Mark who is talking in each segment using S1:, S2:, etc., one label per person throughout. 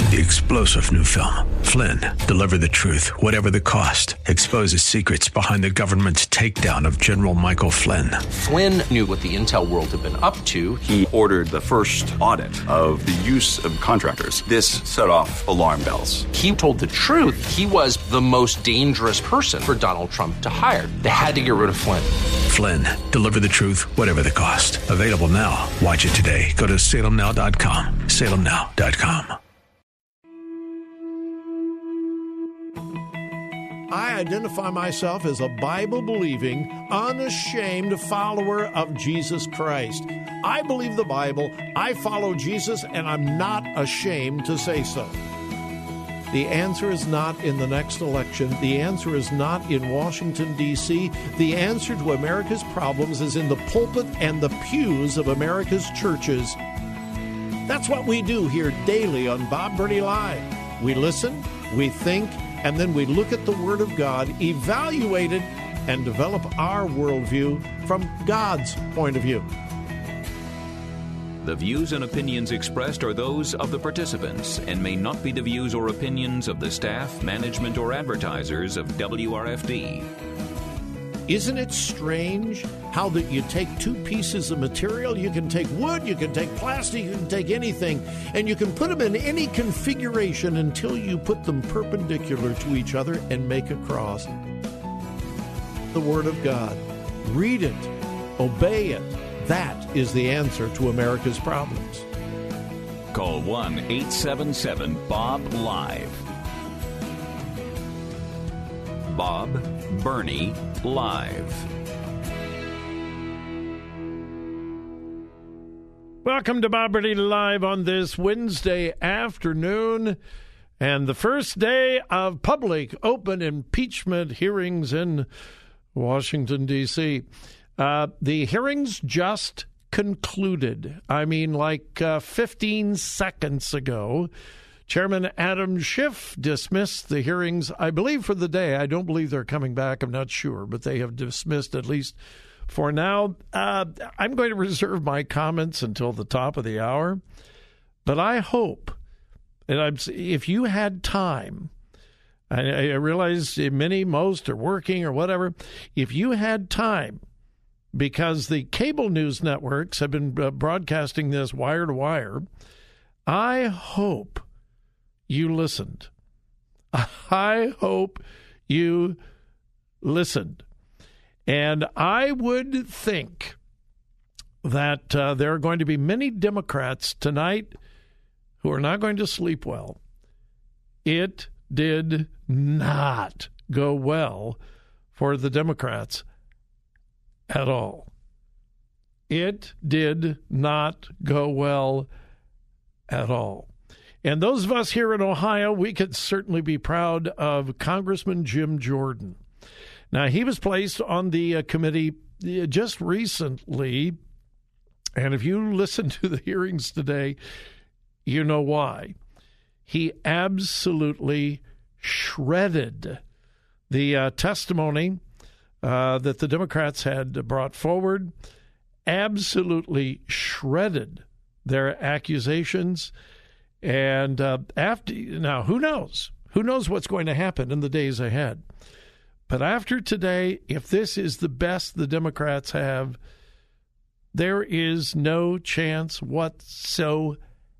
S1: The explosive new film, Flynn, deliver the truth, whatever the cost, exposes secrets behind the government's takedown of General Michael Flynn.
S2: Flynn knew what the intel world had been up to.
S3: He ordered the first audit of the use of contractors. This set off alarm bells.
S2: He told the truth. He was the most dangerous person for Donald Trump to hire. They had to get rid of Flynn.
S1: Flynn, deliver the truth, whatever the cost. Available now. Watch it today. Go to salemnow.com. salemnow.com.
S4: I identify myself as a Bible-believing, unashamed follower of Jesus Christ. I believe the Bible, I follow Jesus, and I'm not ashamed to say so. The answer is not in the next election. The answer is not in Washington, D.C. The answer to America's problems is in the pulpit and the pews of America's churches. That's what we do here daily on Bob Burney Live. We listen, we think, and then we look at the Word of God, evaluate it, and develop our worldview from God's point of view.
S5: The views and opinions expressed are those of the participants and may not be the views or opinions of the staff, management, or advertisers of WRFD.
S4: Isn't it strange how that you take two pieces of material, you can take wood, you can take plastic, you can take anything, and you can put them in any configuration until you put them perpendicular to each other and make a cross. The Word of God. Read it. Obey it. That is the answer to America's problems.
S5: Call 1-877-BOB-LIVE. Bob Burney Live.
S4: Welcome to Bob Burney Live on this Wednesday afternoon and the first day of public open impeachment hearings in Washington, D.C. The hearings just concluded. I mean, like 15 seconds ago, Chairman Adam Schiff dismissed the hearings, I believe, for the day. I don't believe they're coming back. I'm not sure, but they have dismissed at least for now. I'm going to reserve my comments until the top of the hour, but I hope, and if you had time, I realize most are working or whatever, if you had time, because the cable news networks have been broadcasting this wire to wire, I hope you listened. I hope you listened. And I would think that there are going to be many Democrats tonight who are not going to sleep well. It did not go well for the Democrats at all. It did not go well at all. And those of us here in Ohio, we could certainly be proud of Congressman Jim Jordan. Now, he was placed on the committee just recently, and if you listen to the hearings today, you know why. He absolutely shredded the testimony that the Democrats had brought forward, absolutely shredded their accusations. And now, who knows? Who knows what's going to happen in the days ahead? But after today, if this is the best the Democrats have, there is no chance whatsoever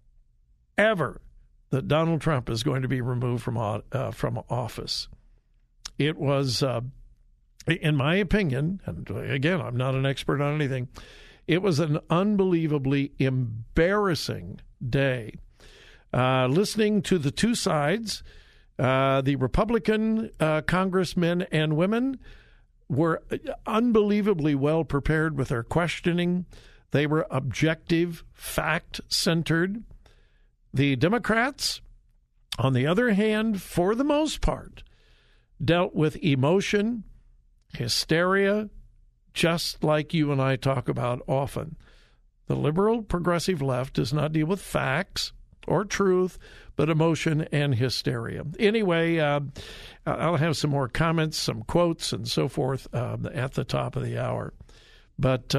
S4: that Donald Trump is going to be removed from office. It was, in my opinion, and again, I'm not an expert on anything, it was an unbelievably embarrassing day. Listening to the two sides, the Republican congressmen and women were unbelievably well prepared with their questioning. They were objective, fact-centered. The Democrats, on the other hand, for the most part, dealt with emotion, hysteria, just like you and I talk about often. The liberal progressive left does not deal with facts or truth, but emotion and hysteria. Anyway, I'll have some more comments, some quotes, and so forth at the top of the hour. But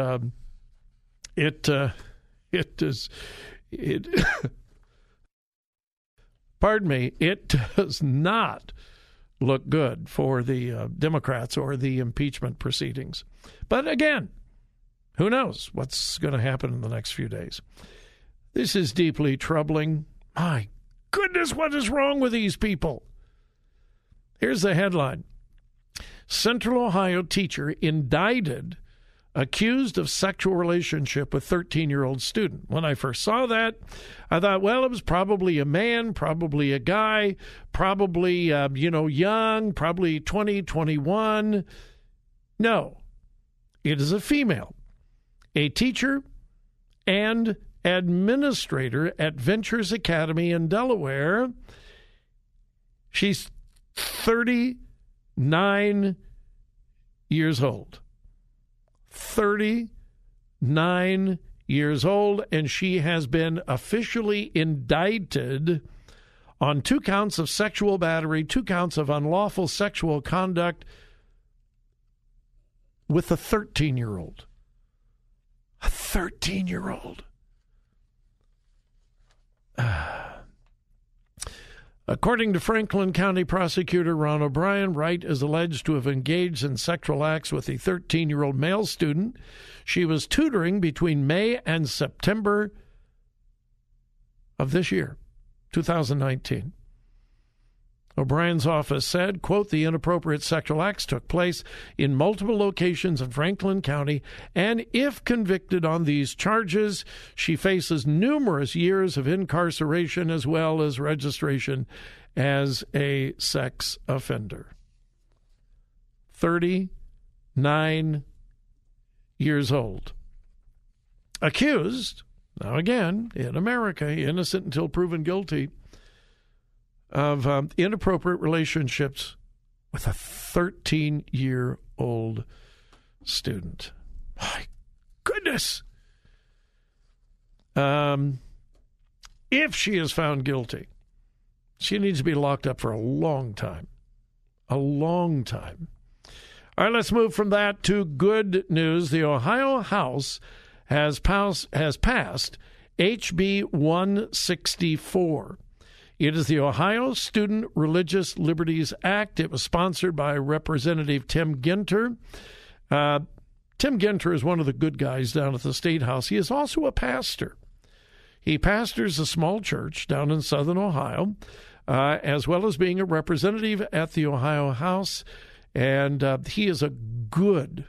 S4: it pardon me, it does not look good for the Democrats or the impeachment proceedings. But again, who knows what's going to happen in the next few days. This is deeply troubling. My goodness, what is wrong with these people? Here's the headline. Central Ohio teacher indicted, accused of sexual relationship with 13-year-old student. When I first saw that, I thought, well, it was probably a man, probably a guy, probably, young, probably 20, 21. No, it is a female, a teacher and administrator at Ventures Academy in Delaware. She's 39 years old. 39 years old, and she has been officially indicted on 2 counts of sexual battery, 2 counts of unlawful sexual conduct with a 13-year-old. A 13-year-old. According to Franklin County Prosecutor Ron O'Brien, Wright is alleged to have engaged in sexual acts with a 13-year-old male student she was tutoring between May and September of this year, 2019. O'Brien's office said, quote, the inappropriate sexual acts took place in multiple locations in Franklin County, and if convicted on these charges, she faces numerous years of incarceration as well as registration as a sex offender. 39 years old. Accused, now again, in America, innocent until proven guilty, of inappropriate relationships with a 13-year-old student. My goodness. If she is found guilty, she needs to be locked up for a long time. A long time. All right, let's move from that to good news. The Ohio House has passed HB 164. It is the Ohio Student Religious Liberties Act. It was sponsored by Representative Tim Ginter. Tim Ginter is one of the good guys down at the State House. He is also a pastor. He pastors a small church down in southern Ohio, as well as being a representative at the Ohio House. And he is a good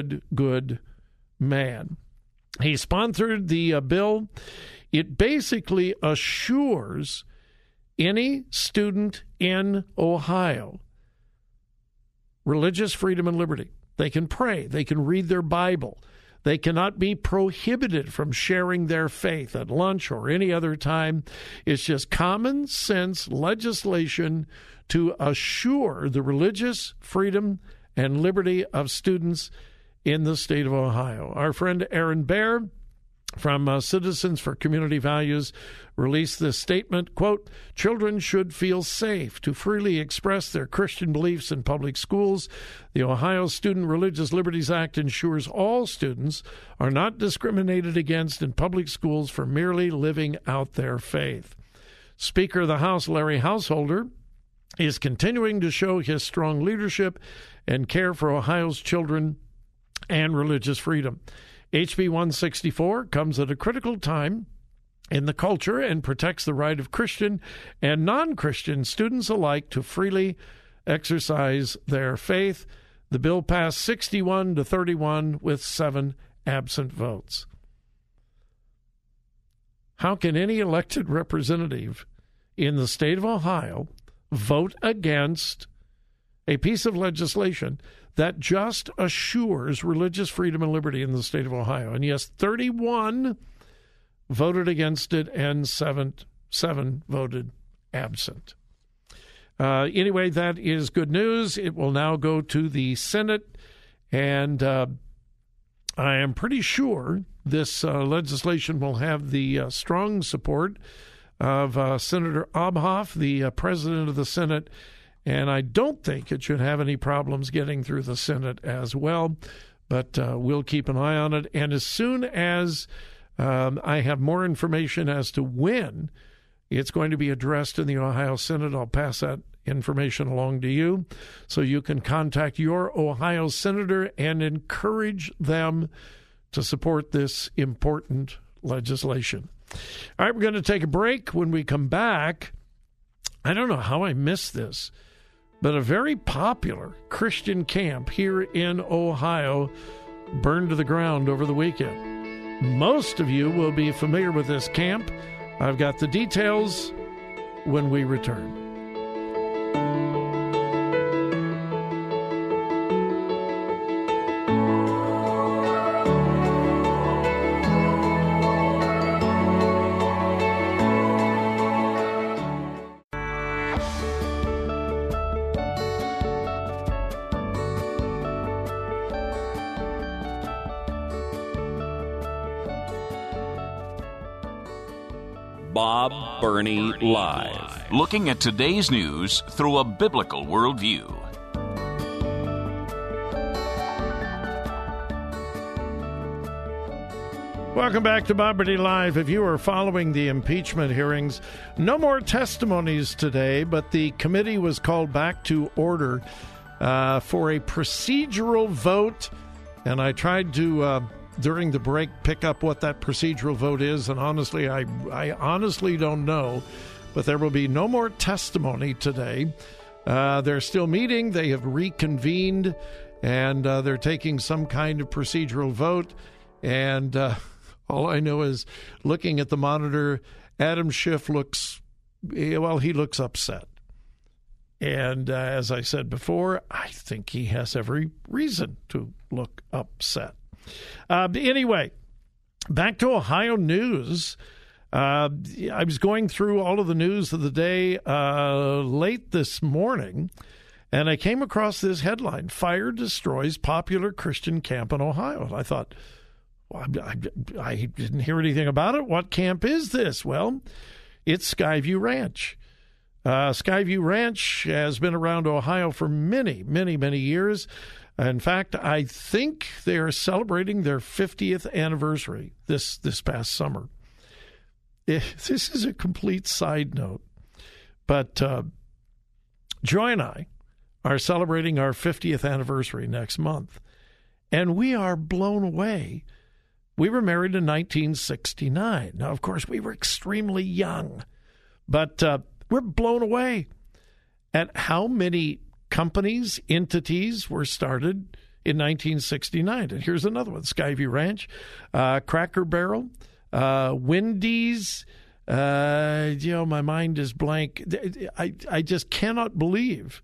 S4: man. He sponsored the bill. It basically assures any student in Ohio religious freedom and liberty. They can pray. They can read their Bible. They cannot be prohibited from sharing their faith at lunch or any other time. It's just common sense legislation to assure the religious freedom and liberty of students in the state of Ohio. Our friend Aaron Baer from Citizens for Community Values released this statement, quote, children should feel safe to freely express their Christian beliefs in public schools. The Ohio Student Religious Liberties Act ensures all students are not discriminated against in public schools for merely living out their faith. Speaker of the House, Larry Householder, is continuing to show his strong leadership and care for Ohio's children and religious freedom. HB 164 comes at a critical time in the culture and protects the right of Christian and non-Christian students alike to freely exercise their faith. The bill passed 61-31 with 7 absent votes. How can any elected representative in the state of Ohio vote against a piece of legislation that just assures religious freedom and liberty in the state of Ohio? And yes, 31 voted against it and seven voted absent. Anyway, that is good news. It will now go to the Senate, and I am pretty sure this legislation will have the strong support of Senator Obhoff, the president of the Senate, and I don't think it should have any problems getting through the Senate as well, but we'll keep an eye on it. And as soon as I have more information as to when It's going to be addressed in the Ohio Synod. I'll pass that information along to you so you can contact your Ohio senator and encourage them to support this important legislation. All right, we're going to take a break. When we come back, I don't know how I missed this, but a very popular Christian camp here in Ohio burned to the ground over the weekend. Most of you will be familiar with this camp. I've got the details when we return.
S5: Bob Burney Live.
S6: Looking at today's news through a biblical worldview.
S4: Welcome back to Bob Burney Live. If you are following the impeachment hearings, no more testimonies today, but the committee was called back to order for a procedural vote, and I tried to during the break pick up what that procedural vote is, and honestly, I honestly don't know, but there will be no more testimony today. They're still meeting. They have reconvened, and they're taking some kind of procedural vote, and all I know is looking at the monitor, Adam Schiff looks upset. And as I said before, I think he has every reason to look upset. Anyway, back to Ohio news. I was going through all of the news of the day late this morning, and I came across this headline: Fire destroys popular Christian camp in Ohio. And I thought, well, I didn't hear anything about it. What camp is this? Well, it's Skyview Ranch. Skyview Ranch has been around Ohio for many, many, many years. In fact, I think they are celebrating their 50th anniversary this past summer. This is a complete side note, but Joy and I are celebrating our 50th anniversary next month, and we are blown away. We were married in 1969. Now, of course, we were extremely young, but we're blown away at how many companies, entities were started in 1969. And here's another one: Skyview Ranch, Cracker Barrel, Wendy's. My mind is blank. I just cannot believe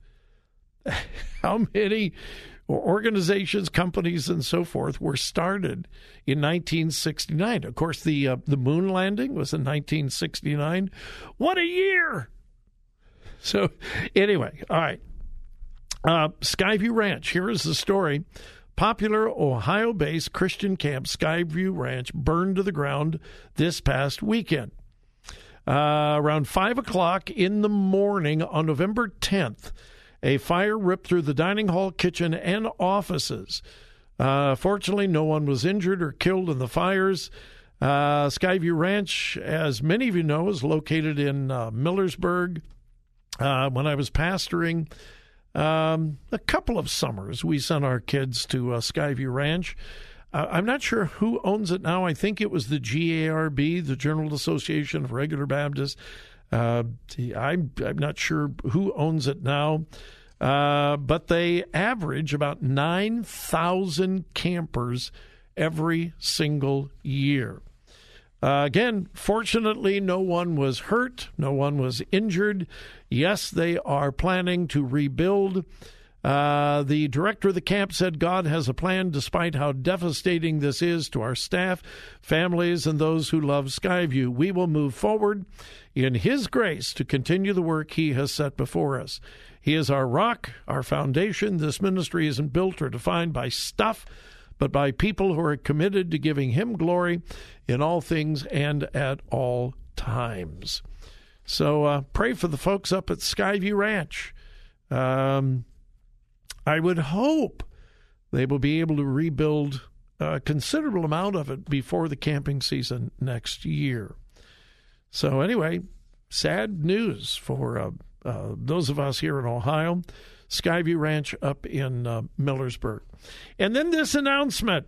S4: how many organizations, companies, and so forth were started in 1969. Of course, the moon landing was in 1969. What a year! So anyway, all right. Skyview Ranch, here is the story. Popular Ohio-based Christian camp Skyview Ranch burned to the ground this past weekend. Around 5 o'clock in the morning on November 10th, a fire ripped through the dining hall, kitchen, and offices. Fortunately, no one was injured or killed in the fires. Skyview Ranch, as many of you know, is located in Millersburg. When I was pastoring, a couple of summers, we sent our kids to Skyview Ranch. I'm not sure who owns it now. I think it was the GARB, the General Association of Regular Baptists. I'm not sure who owns it now, but they average about 9,000 campers every single year. Again, fortunately, no one was hurt. No one was injured. Yes, they are planning to rebuild. The director of the camp said God has a plan despite how devastating this is to our staff, families, and those who love Skyview. We will move forward in His grace to continue the work He has set before us. He is our rock, our foundation. This ministry isn't built or defined by stuff, but by people who are committed to giving Him glory in all things and at all times. So pray for the folks up at Skyview Ranch. I would hope they will be able to rebuild a considerable amount of it before the camping season next year. So anyway, sad news for those of us here in Ohio. Skyview Ranch up in Millersburg. And then this announcement.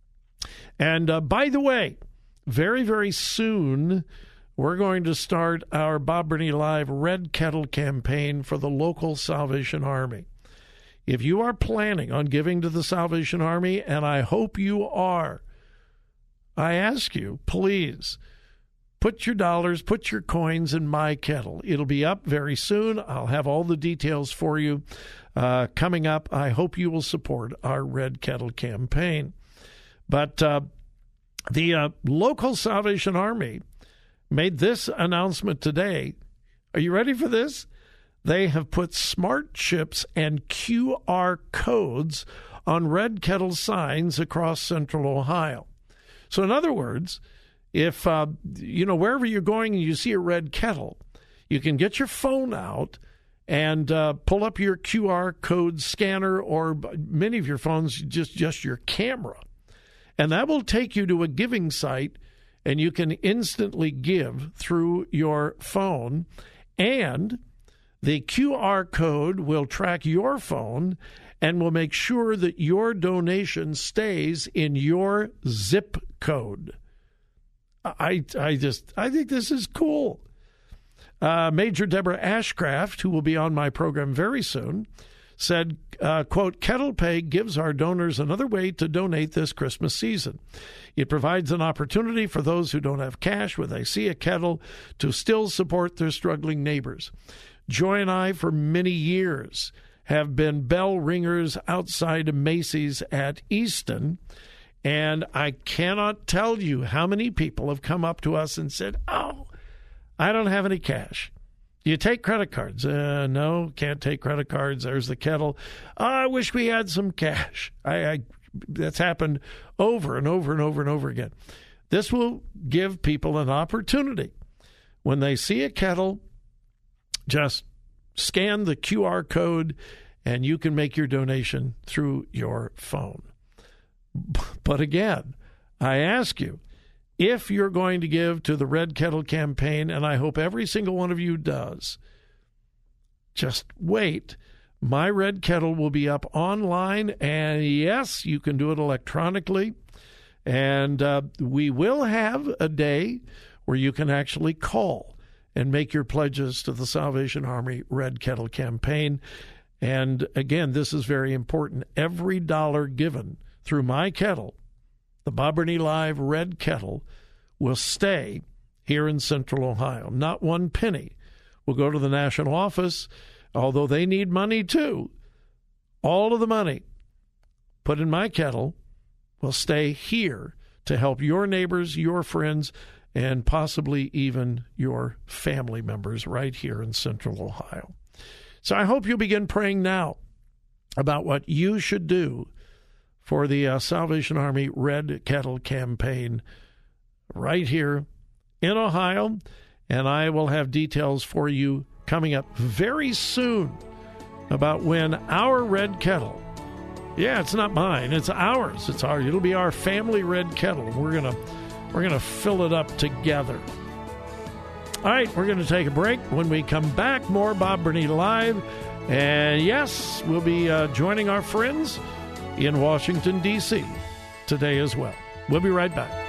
S4: And by the way, very, very soon, we're going to start our Bob Burney Live Red Kettle campaign for the local Salvation Army. If you are planning on giving to the Salvation Army, and I hope you are, I ask you, please, put your dollars, put your coins in my kettle. It'll be up very soon. I'll have all the details for you coming up. I hope you will support our Red Kettle campaign. But the local Salvation Army made this announcement today. Are you ready for this? They have put smart chips and QR codes on Red Kettle signs across central Ohio. So in other words, if, wherever you're going and you see a Red Kettle, you can get your phone out and pull up your QR code scanner, or many of your phones, just your camera. And that will take you to a giving site, and you can instantly give through your phone. And the QR code will track your phone and will make sure that your donation stays in your zip code. I think this is cool. Major Deborah Ashcraft, who will be on my program very soon, said, quote, Kettle Pay gives our donors another way to donate this Christmas season. It provides an opportunity for those who don't have cash when they see a kettle to still support their struggling neighbors. Joy and I, for many years, have been bell ringers outside of Macy's at Easton, and I cannot tell you how many people have come up to us and said, oh, I don't have any cash. Do you take credit cards? No, can't take credit cards. There's the kettle. Oh, I wish we had some cash. That's happened over and over and over and over again. This will give people an opportunity. When they see a kettle, just scan the QR code, and you can make your donation through your phone. But again, I ask you, if you're going to give to the Red Kettle campaign, and I hope every single one of you does, just wait. My Red Kettle will be up online, and yes, you can do it electronically. And we will have a day where you can actually call and make your pledges to the Salvation Army Red Kettle campaign. And again, this is very important. Every dollar given through my kettle, the Bob Burney Live Red Kettle, will stay here in Central Ohio. Not one penny will go to the national office, although they need money too. All of the money put in my kettle will stay here to help your neighbors, your friends, and possibly even your family members right here in Central Ohio. So I hope you'll begin praying now about what you should do for the Salvation Army Red Kettle campaign right here in Ohio. And I will have details for you coming up very soon about when our Red Kettle, yeah, it's not mine, it's ours. It'll be our family Red Kettle. We're gonna fill it up together. All right, we're going to take a break. When we come back, more Bob Burney Live. And yes, we'll be joining our friends in Washington, D.C. today as well. We'll be right back.